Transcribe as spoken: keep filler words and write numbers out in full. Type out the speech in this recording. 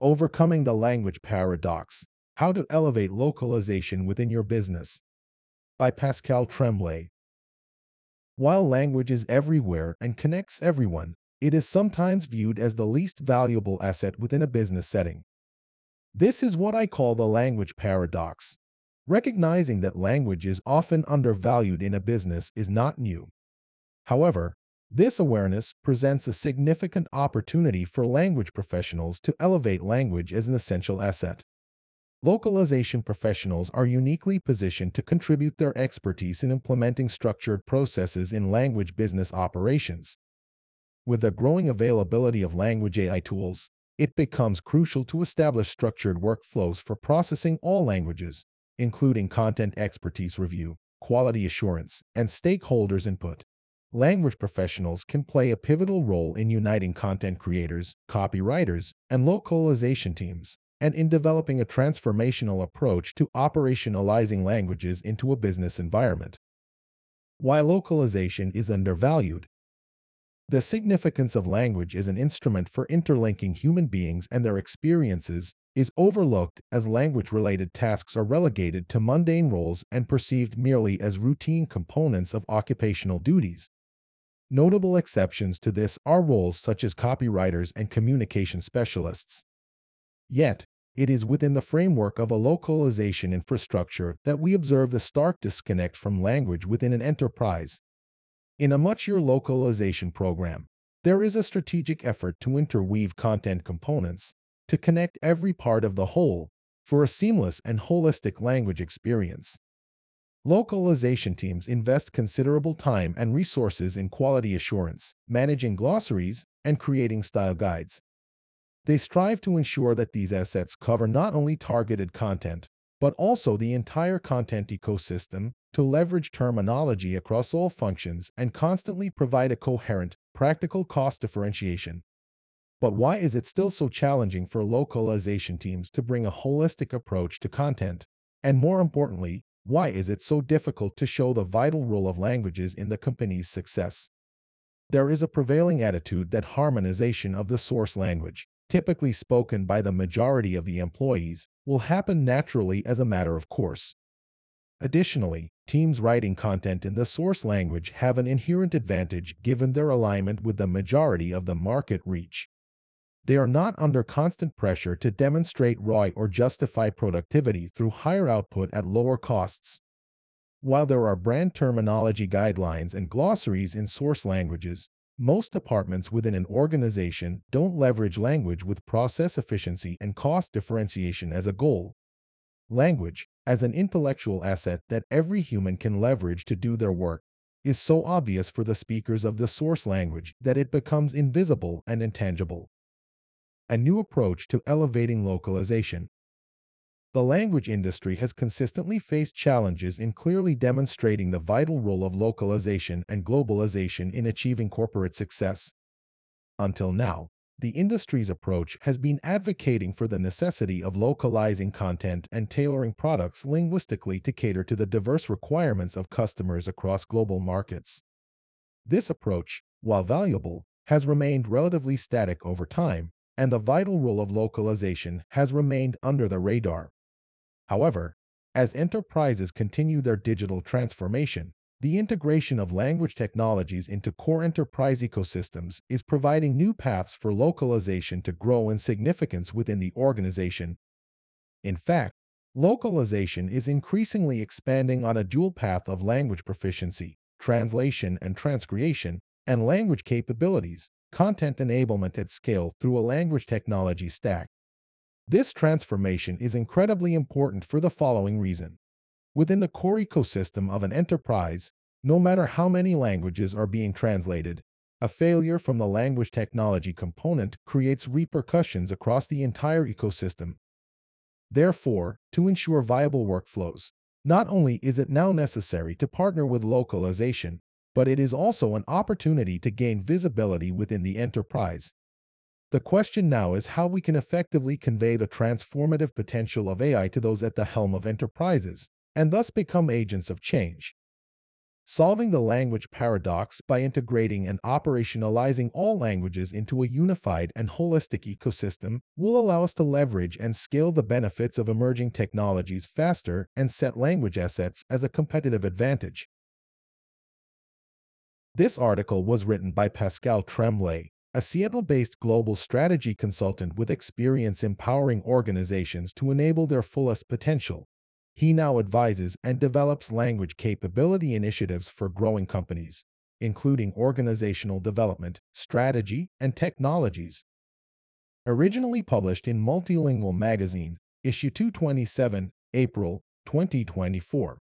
Overcoming the Language Paradox: How to Elevate Localization Within Your Business, by Pascal Tremblay. While language is everywhere and connects everyone, it is sometimes viewed as the least valuable asset within a business setting. This is what I call the language paradox. Recognizing that language is often undervalued in a business is not new. However, this awareness presents a significant opportunity for language professionals to elevate language as an essential asset. Localization professionals are uniquely positioned to contribute their expertise in implementing structured processes in language business operations. With the growing availability of language A I tools, it becomes crucial to establish structured workflows for processing all languages, including content expertise review, quality assurance, and stakeholders' input. Language professionals can play a pivotal role in uniting content creators, copywriters, and localization teams, and in developing a transformational approach to operationalizing languages into a business environment. Why localization is undervalued? The significance of language as an instrument for interlinking human beings and their experiences is overlooked, as language-related tasks are relegated to mundane roles and perceived merely as routine components of occupational duties. Notable exceptions to this are roles such as copywriters and communication specialists. Yet, it is within the framework of a localization infrastructure that we observe the stark disconnect from language within an enterprise. In a mature localization program, there is a strategic effort to interweave content components to connect every part of the whole for a seamless and holistic language experience. Localization teams invest considerable time and resources in quality assurance, managing glossaries, and creating style guides. They strive to ensure that these assets cover not only targeted content, but also the entire content ecosystem to leverage terminology across all functions and constantly provide a coherent, practical cost differentiation. But why is it still so challenging for localization teams to bring a holistic approach to content? And more importantly, why is it so difficult to show the vital role of languages in the company's success? There is a prevailing attitude that harmonization of the source language, typically spoken by the majority of the employees, will happen naturally as a matter of course. Additionally, teams writing content in the source language have an inherent advantage given their alignment with the majority of the market reach. They are not under constant pressure to demonstrate R O I or justify productivity through higher output at lower costs. While there are brand terminology guidelines and glossaries in source languages, most departments within an organization don't leverage language with process efficiency and cost differentiation as a goal. Language, as an intellectual asset that every human can leverage to do their work, is so obvious for the speakers of the source language that it becomes invisible and intangible. A new approach to elevating localization. The language industry has consistently faced challenges in clearly demonstrating the vital role of localization and globalization in achieving corporate success. Until now, the industry's approach has been advocating for the necessity of localizing content and tailoring products linguistically to cater to the diverse requirements of customers across global markets. This approach, while valuable, has remained relatively static over time, and the vital role of localization has remained under the radar. However, as enterprises continue their digital transformation, the integration of language technologies into core enterprise ecosystems is providing new paths for localization to grow in significance within the organization. In fact, localization is increasingly expanding on a dual path of language proficiency, translation and transcreation, and language capabilities, content enablement at scale through a language technology stack. This transformation is incredibly important for the following reason. Within the core ecosystem of an enterprise, no matter how many languages are being translated, a failure from the language technology component creates repercussions across the entire ecosystem. Therefore, to ensure viable workflows, not only is it now necessary to partner with localization, but it is also an opportunity to gain visibility within the enterprise. The question now is how we can effectively convey the transformative potential of A I to those at the helm of enterprises, and thus become agents of change. Solving the language paradox by integrating and operationalizing all languages into a unified and holistic ecosystem will allow us to leverage and scale the benefits of emerging technologies faster and set language assets as a competitive advantage. This article was written by Pascal Tremblay, a Seattle-based global strategy consultant with experience empowering organizations to enable their fullest potential. He now advises and develops language capability initiatives for growing companies, including organizational development, strategy, and technologies. Originally published in Multilingual Magazine, Issue two twenty-seven, April twenty twenty-four.